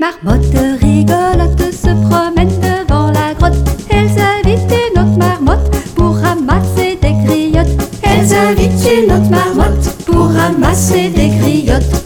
marmottes rigolotes se promènent devant la grotte. Elles invitent une autre marmotte pour ramasser des griottes. Elles invitent une autre marmotte pour ramasser des griottes.